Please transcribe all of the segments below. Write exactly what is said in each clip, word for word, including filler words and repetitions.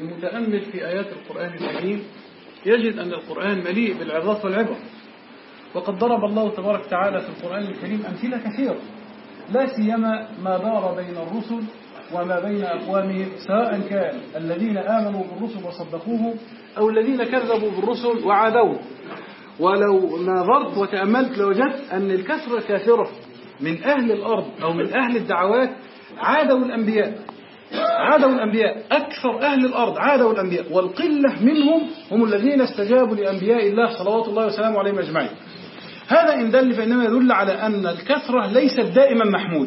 المتأمل في آيات القرآن الكريم يجد أن القرآن مليء بالعظات والعبر، وقد ضرب الله تبارك وتعالى في القرآن الكريم أمثلة كثيرة، لا سيما ما دار بين الرسل وما بين أقوامهم، سواء كان الذين آمنوا بالرسل وصدقوه أو الذين كذبوا بالرسل وعادوه. ولو نظرت وتأملت لوجدت أن الكثرة كثرة من أهل الأرض أو من أهل الدعوات عادوا الأنبياء، عادوا الأنبياء أكثر أهل الأرض عادوا الأنبياء، والقلة منهم هم الذين استجابوا لأنبياء الله صلوات الله وسلامه عليهم أجمعين. هذا إن دل فإنما يدل على أن الكثرة ليست دائما محمود،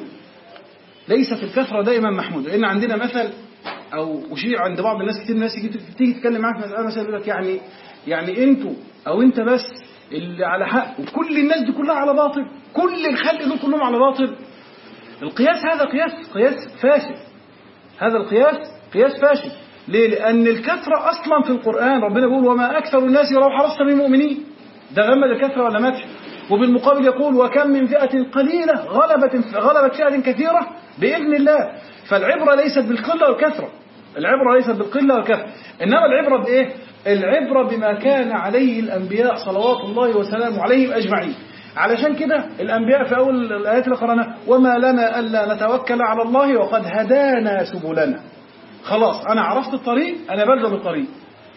ليست الكثرة دائما محمود. لأن عندنا مثل أو أشيع عند بعض الناس، كتير ناس تيجي تتكلم معاك في مسألة مثلا يقول لك يعني يعني أنتوا أو أنت بس اللي على حق وكل الناس دي كلها على باطل، كل الخلق دول كلهم على باطل. القياس هذا قياس قياس فاشل، هذا القياس قياس فاشل. ليه؟ لأن الكثرة أصلا في القرآن ربنا يقول وما أكثر الناس ولو حرصت بمؤمنين، ده غمد الكثرة ولا مدح. وبالمقابل يقول وكم من فئة قليلة غلبت غلبت فئة كثيرة بإذن الله. فالعبرة ليست بالقلة والكثرة، العبرة ليست بالقلة والكثرة، إنما العبرة بإيه؟ العبرة بما كان عليه الأنبياء صلوات الله وسلامه عليهم أجمعين. علشان كده الأنبياء في أول الآيات اللي قرأناها وما لنا ألا نتوكل على الله وقد هدانا سبلنا. خلاص أنا عرفت الطريق، أنا بلزم الطريق،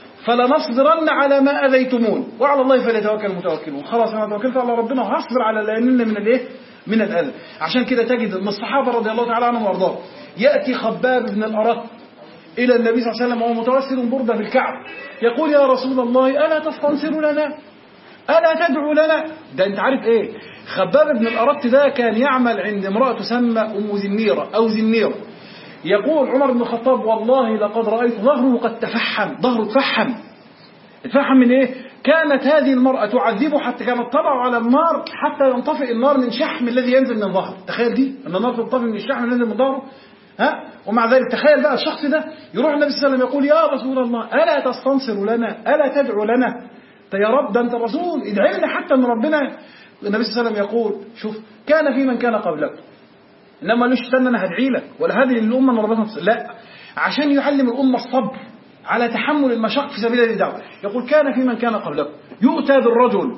فلنصبرن على ما أذيتمون وعلى الله فليتوكل المتوكلون. خلاص أنا توكلت على ربنا وهصبر على اللي ينلنا من الإيه؟ من الأذى. عشان كده تجد أن الصحابة رضي الله تعالى عنهم وارضاهم يأتي خباب بن الأرت إلى النبي صلى الله عليه وسلم وهو متوسل بردة بالكعب، يقول يا رسول الله ألا تستنصر لنا؟ ألا تدعو لنا؟ ده أنت عارف إيه؟ خباب بن الأرت ده كان يعمل عند امرأة تسمى أم زنيرة أو زنيرة. يقول عمر بن الخطاب والله لقد رأيت ظهره قد تفحم، ظهره تفحم. تفحم من إيه؟ كانت هذه المرأة تعذبه حتى كانت تضع على النار حتى ينطفئ النار من شحم الذي ينزل من ظهره. تخيل دي أن النار تنطفئ من الشحم الذي ينزل من ظهره. ها؟ ومع ذلك تخيل بقى الشخص ده يروح النبي صلى الله عليه وسلم يقول يا رسول الله ألا تستنصر لنا؟ ألا تدعو لنا؟ يا رب ده أنت الرسول ادعي لنا حتى من ربنا. النبي صلى الله عليه وسلم يقول شوف كان في من كان قبلك، إنما ليش استنى أنا هدعي لك ولا هذه الأمة من ربنا، لا، عشان يعلم الأمة الصبر على تحمل المشاق في سبيل الدعوة. يقول كان في من كان قبلك يؤتى بالرجل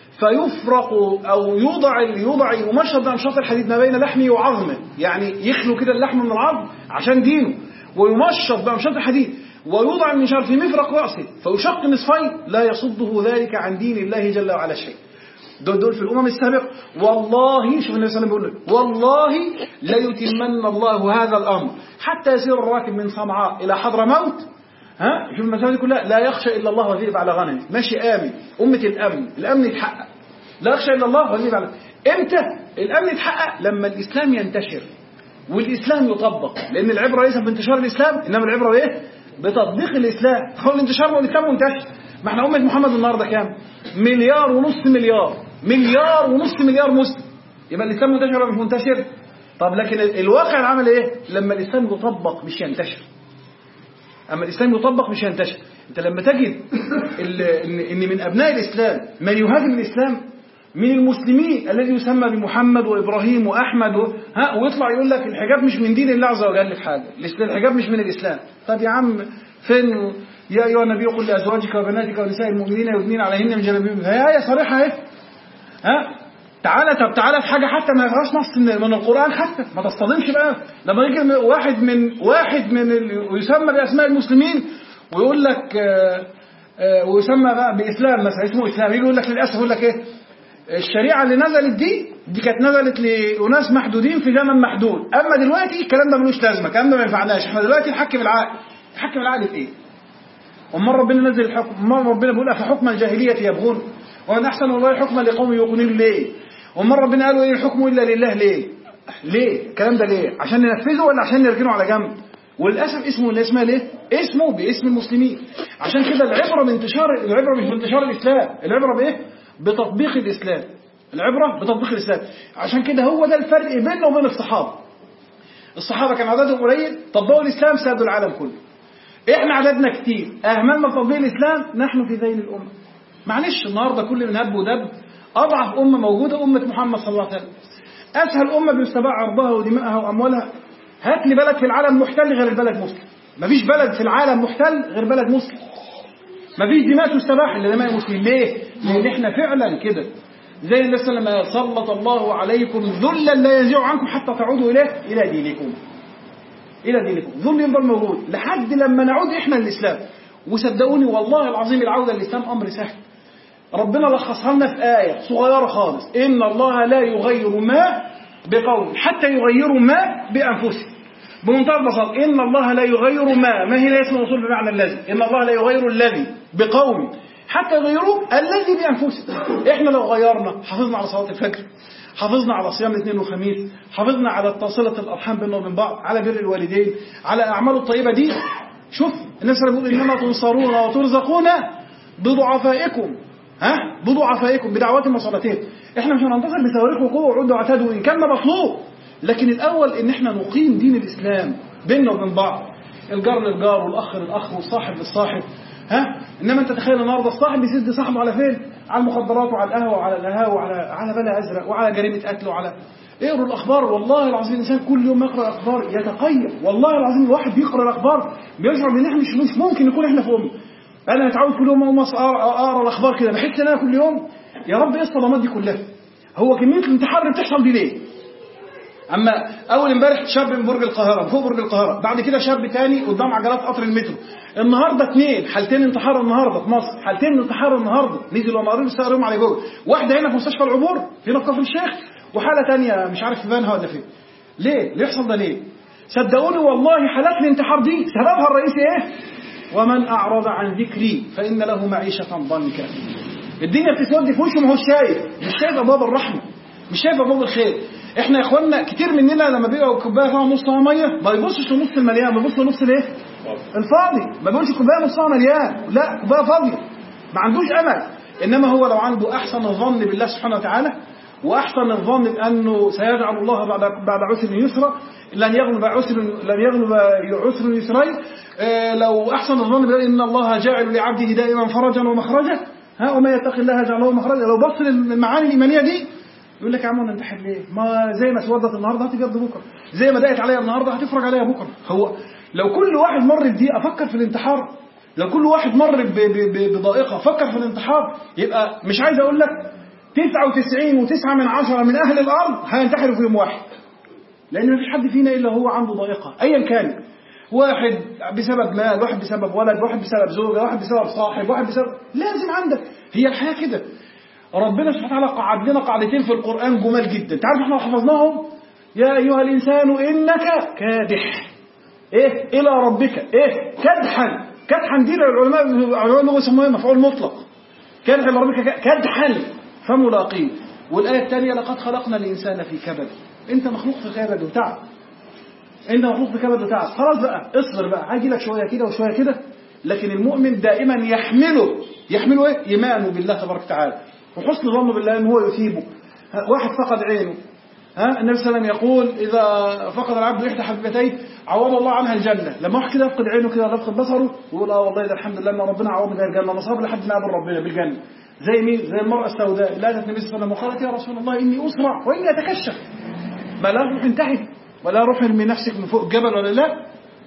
فيفرق أو يوضع يوضع يمشط بأمشاط الحديد ما بين لحمه وعظمه، يعني يخلو كده اللحم من العظم عشان دينه، ويمشط بأمشاط الحديد ويوضع المنشار في مفرق رأسه فيشق نصفين لا يصده ذلك عن دين الله جل وعلا شيء. دول, دول في الأمم السابقة. والله شوف النبي صلى الله عليه وسلم بيقول والله لا يتمن الله هذا الأمر حتى يسير الراكب من صنعاء إلى حضرموت، ها شوف المسائل دي كلها لا يخشى إلا الله وذئب على غنمه، ماشي آمن، أمة الأمن، الأمن يتحقق، لا يخشى إلا الله وذئب على. إمتى الأمن يتحقق؟ لما الإسلام ينتشر والإسلام يطبق، لأن العبرة ليست بانتشار الإسلام إنما العبرة بإيه؟ بتطبيق الإسلام. هو الانتشار والإسلام منتشر. ما احنا أمة محمد النهارده كام؟ مليار ونص مليار مليار ونص مليار مسلم، يبقى الإسلام منتشر ولا مش منتشر؟ طب لكن الواقع العمل إيه؟ لما الإسلام يطبق مش ينتشر. أما الإسلام يطبق مش ينتشر. أنت لما تجد إن من أبناء الإسلام من يهاجم الإسلام من المسلمين الذي يسمى بمحمد وإبراهيم وأحمد و... ها ويطلع يقول لك الحجاب مش من دين الله عز وجل في حاجة، الحجاب مش من الإسلام. طب يا عم فين يا أيها النبي قل لأزواجك وبناتك ونساء المؤمنين يدنين عليهن من جلابيبهن، هي آية صريحة اهي. ها تعالى طب تعالى في حاجة حتى ما فيهاش نص من القرآن، حتى ما تصطدمش بقى لما يجي واحد من واحد من يسمى بأسماء المسلمين ويقول لك آآ آآ ويسمى بقى بإسلام مثلا اسمه إسلام، يجي يقول لك للأسف يقول لك إيه الشريعة اللي نزلت دي دي كانت نزلت لناس محدودين في زمن محدود، أما دلوقتي الكلام ده ملوش لازمة، الكلام ده ما ينفعناش، احنا دلوقتي نحكم العقل. نحكم العقل في إيه؟ ومن ربنا نزل الحكم، ومن ربنا بيقول أفحكم الجاهلية يبغون ومن أحسن الله حكما لقوم يوقنون ليه؟ ومن ربنا قالوا إيه الحكم إلا لله ليه؟ ليه؟ الكلام ده ليه؟ عشان ننفذه ولا عشان نركنه على جنب؟ وللأسف اسمه اللي اسمه ليه؟ اسمه باسم المسلمين. عشان كده العبرة بانتشار، العبرة مش بانتشار الإسلام، العبرة بإيه؟ بتطبيق الإسلام. العبرة بتطبيق الإسلام. عشان كده هو ده الفرق بينه وبين الصحابة. الصحابة كان عددهم قليل طبقوا الإسلام سادوا العالم كله. إحنا عددنا كتير أهملنا تطبيق الإسلام، نحن في ذيل الأمة. معلش النهاردة كل من هب ودب أضعف أمة موجودة أمة محمد صلى الله عليه وسلم. أسهل أمة بيستباع عرضها ودماءها وأموالها. هات لي بلد في العالم محتل غير البلد مسلم، مفيش بلد في العالم محتل غير بلد مسلم. مفيش دماء تستباح الا دماء المسلمين. ليه؟ لان احنا فعلا كده زي الناس لما سلط الله عليكم ذلا لا ينزع عنكم حتى تعودوا اليه الى دينكم. الى دينكم ذل يفضل موجود لحد لما نعود احنا للاسلام. وصدقوني والله العظيم العوده للاسلام امر سهل. ربنا لخصها لنا في آية صغيرة خالص: إن الله لا يغير ما بقوم حتى يغيروا ما بأنفسهم. بمنتهى البساطة إن الله لا يغير ما ما هي اسم موصول بمعنى الذي. إن الله لا يغير الذي بقوم حتى يغيروا الذي بأنفسهم. إحنا لو غيرنا حافظنا على صلاة الفجر، حافظنا على صيام الاثنين والخميس، حافظنا على صلة الأرحام بيننا وبين بعض، على بر الوالدين، على أعمال الطيبة دي. شوف الناس اللي بيقول إنما تنصرون وترزقون بضعفائكم، ها بضعفائكم بدعوات وصلاتين. احنا مش هننتصر بصواريخ وقوه وعود وعتاد وان كان مطلوب، لكن الاول ان احنا نقيم دين الاسلام بيننا وبين بعض، الجار للجار والاخ للاخ والصاحب للصاحب. ها انما انت تخيل النهارده الصاحب بيسد صاحبه على فين؟ على المخدرات وعلى القهوه وعلى القهاوي وعلى على بلا ازرق وعلى جريمه قتل وعلى اقروا الاخبار. والله العظيم الانسان كل يوم يقرا الاخبار يتقيم. والله العظيم الواحد بيقرا الاخبار بيشعر ان احنا مش ممكن نكون احنا في امه. انا متعود كل يوم اقوم اقرا الاخبار كده بحس ان انا كل يوم يا رب ايه الصدمات دي كلها؟ هو كميه الانتحار اللي بتحصل دي ليه؟ اما اول امبارح شاب من برج القاهره فوق برج القاهره، بعد كده شاب تاني قدام عجلات قطر المترو، النهارده اثنين حالتين انتحار النهارده في مصر، حالتين انتحار النهارده نزلوا مقارين استقرهم على جوجل، واحده هنا في مستشفى العبور هنا في كفر الشيخ، وحاله ثانيه مش عارف في بنها ولا فين. ليه؟ اللي يحصل ده ليه؟ صدقوني والله حالات الانتحار دي سببها الرئيسي ايه؟ ومن أعرض عن ذكري فإن له معيشة ضنكا. الدنيا بتسود في وشه ما هو شايف، مش شايف أبواب الرحمة، مش شايف أبواب الخير. إحنا يا إخواننا كتير مننا لما بيبقى كوباية فيها نصها مية ما يبصش لنص المليان، بيبص لنص الإيه؟ الفاضي. ما بيقولش كوباية نصها مليان، لا كوباية فاضية، ما عندوش أمل. إنما هو لو عنده أحسن الظن بالله سبحانه وتعالى وأحسن الظن بأنه سيجعل الله بعد بعد عسر يسرا، لن يغلب عسر لن يغلب عسر يسرين، آه لو أحسن الظن بأن إن الله جاعل لعبده دائما فرجا ومخرجا، ها وما يتق الله يجعل له مخرجا. لو بص للمعاني الإيمانية دي يقول لك يا عم ننتحر ليه؟ ما زي ما سودت النهارده هتجد بكره، زي ما ضاقت عليا النهارده هتفرج عليا بكره. هو لو كل واحد مر بدقيقة فكر في الانتحار، لو كل واحد مر بضائقة فكر في الانتحار، يبقى مش عايز أقول لك تسعة وتسعين وتسعة من عشرة من أهل الأرض هينتحروا في يوم واحد، لأن مفيش حد فينا إلا هو عنده ضائقة أيا كان. واحد بسبب مال، واحد بسبب ولد، واحد بسبب زوجة، واحد بسبب صاحب، واحد بسبب لازم عندك. هي الحياة كده. ربنا سبحانه وتعالى قعد لنا قاعدتين في القرآن جمال جدا، تعرف احنا حفظناهم؟ يا أيها الإنسان إنك كادح إيه إلى ربك إيه كدحا. كدحا دي العلماء العلماء اللغة يسموها مفعول مطلق. كدح إلى ربك كدحا فملاقيه. والآية الثانية لقد خلقنا الإنسان في كبد. أنت مخلوق في كبد وتعب، أنت مخلوق في كبد وتعب. خلاص بقى اصبر بقى، هاجي لك شوية كده وشوية كده. لكن المؤمن دائما يحمله يحمله إيه؟ إيمانه بالله تبارك وتعالى وحسن ظنه بالله إن هو يثيبه. واحد فقد عينه، ها النبي صلى الله عليه وسلم يقول إذا فقد العبد إحدى حبيبتيه عوض الله عنها الجنة. لما واحد كده يفقد عينه كده يفقد بصره ويقول اه والله ده الحمد لله ان ربنا عوضني الجنة، انا صابر لحد ما اقابل ربنا بالجنة. زي مين؟ زي المرأة السوداء اللي أتت النبي صلى الله عليه وسلم وقالت يا رسول الله إني أسرع وإني أتكشف. ما لا روح انتهي ولا روح ارمي نفسك من فوق الجبل ولا لا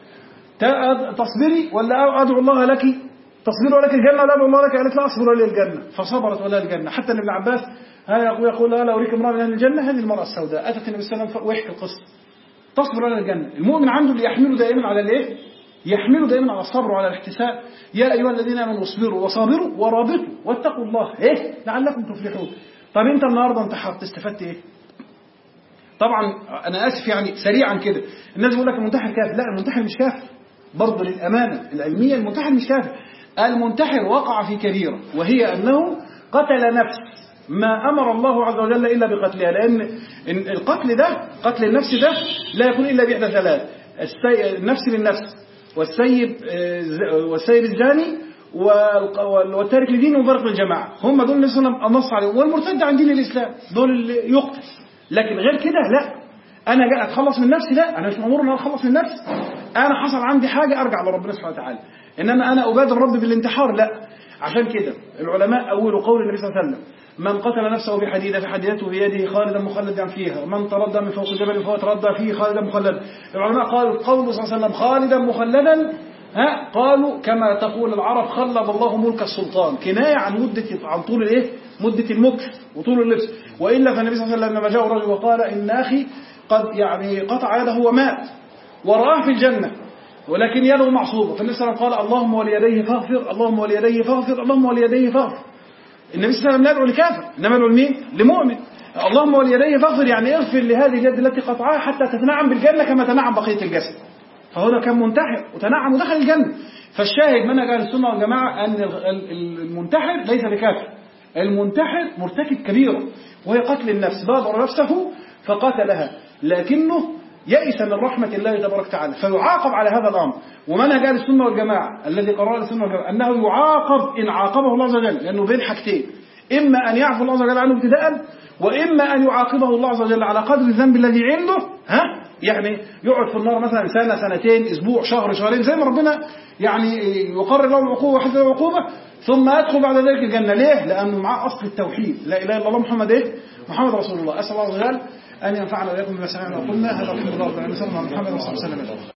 تصبري ولا أدعو الله لك تصبر ولك الجنة ولا أدعو الله لك؟ قالت لا أصبر ولي الجنة، فصبرت ولا الجنة. حتى ابن عباس ها يقول لا أريك امرأة من أهل الجنة، هذه المرأة السوداء أتت النبي صلى الله عليه وسلم ويحكي القصة. تصبر ولا الجنة. المؤمن عنده اللي يحمله دائما على الايه؟ يحمله دائما على الصبر وعلى الاحتساب. يا أيها الذين آمنوا اصبروا وصابروا ورابطوا واتقوا الله ايه لعلكم تفلحون. طب انت النهارده انتحرت استفدت ايه؟ طبعا انا اسف يعني سريعا كده، الناس بيقول لك المنتحر كافر. لا، المنتحر مش كافر برضه للامانه العلميه. المنتحر مش كافر، المنتحر وقع في كبيره وهي انه قتل نفس ما امر الله عز وجل الا بقتلها. لان القتل ده قتل النفس ده لا يكون الا باحدى ثلاث: النفس بالنفس، والسيب والسيب الزاني، والتارك لدين ومفارق للجماعه. هم دول الناس نص عليهم، والمرتد عن دين الاسلام دول اللي يقتل. لكن غير كده لا. انا جاي اتخلص من نفسي، لا انا مش مامور ان انا اتخلص من نفسي. انا حصل عندي حاجه ارجع لربنا سبحانه وتعالى. انما انا ابادر ربي بالانتحار لا. عشان كده العلماء اولوا قول النبي صلى الله عليه وسلم من قتل نفسه بحديدة فحديدته بيده خالدا مخلدا فيها، من تردى من فوق جبل فهو تردى فيه خالدا مخلدا. العلماء قالوا قوله صلى الله عليه وسلم خالدا مخلدا ها قالوا كما تقول العرب خلد الله ملك السلطان، كناية عن مدة عن طول الايه مدة المكث وطول اللبس. وإلا فالنبي صلى الله عليه وسلم لما جاء رجل وقال إن أخي قد يعني قطع يده ومات ورآه في الجنة ولكن يده معصوبة، فالنبي صلى الله عليه وسلم قال اللهم وليديه فاغفر اللهم وليديه فاغفر اللهم وليديه فاغفر. النبي صلى الله عليه وسلم لا يدعو لكافر إنما يدعو لمين؟ لمؤمن. اللهم وليديه فاغفر يعني اغفر لهذه اليد التي قطعها حتى تتنعم بالجنة كما تنعم بقية الجسد. فهذا كان منتحر وتنعم ودخل الجنة. فالشاهد منهج أهل السنة والجماعة أن المنتحر ليس بكافر، المنتحر مرتكب كبيرة وهي قتل النفس، بادر نفسه فقتلها لكنه يئس من رحمة الله تبارك وتعالى فيعاقب على هذا الأمر. ومنهج أهل السنة والجماعة الذي قرر أهل السنة والجماعة أنه يعاقب إن عاقبه الله عز وجل، لأنه بين حاجتين، إما أن يعفو الله عز وجل عنه ابتداء وإما أن يعاقبه الله عز وجل على قدر الذنب الذي عنده، ها يعني يقعد في النار مثلا سنة سنتين أسبوع شهر شهرين زي ما ربنا يعني يقرر له العقوبة وحتى له العقوبة ثم يدخل بعد ذلك الجنة. ليه؟ لأنه معاه أصل التوحيد لا إله إلا الله محمد إيه؟ محمد رسول الله. أسأل الله عز وجل أن ينفعنا وإياكم بما سمعنا وقلنا. هذا الحمد لله رب العالمين. محمد رسول الله صلى الله عليه وسلم.